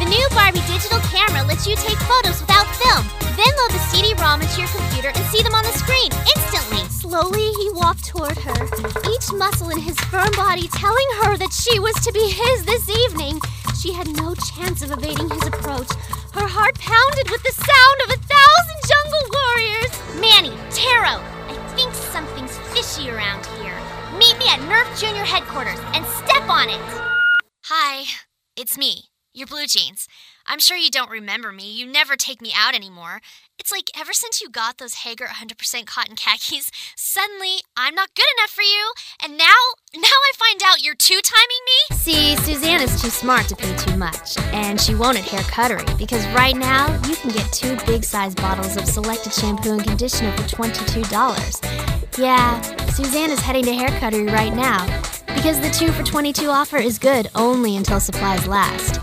The new Barbie digital camera lets you take photos without film. Then load the CD-ROM into your computer and see them on the screen instantly. Slowly, he walked toward her, each muscle in his firm body telling her that she was to be his this evening. She had no chance of evading his approach. Her heart pounded with the sound of 1,000 jungle warriors. Manny, Taro, I think something's fishy around here. Meet me at Nerf Junior headquarters and step on it. Hi, it's me, your Blue Jeans. I'm sure you don't remember me. You never take me out anymore. It's like ever since you got those Hager 100% cotton khakis, suddenly I'm not good enough for you. And now I find out you're two-timing me? See, Susanna's too smart to pay too much. And she won't at Hair Cuttery, because right now you can get 2 big-size bottles of selected shampoo and conditioner for $22. Yeah, Susanna's heading to Hair Cuttery right now, because the 2 for $22 offer is good only until supplies last.